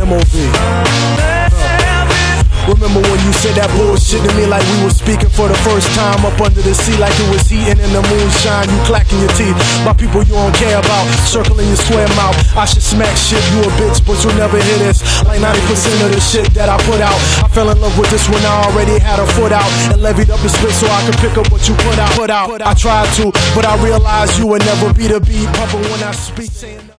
MOV. Remember when you said that bullshit to me like we were speaking for the first time up under the sea, like it was heating in the moonshine, you clacking your teeth by people you don't care about, circling your square mouth. I should smack shit, you a bitch, but you'll never hear this. Like 90% of the shit that I put out, I fell in love with this when I already had a foot out and levied up the spit so I could pick up what you put out. I tried to, but I realized you would never be the beat pumper when I speak, saying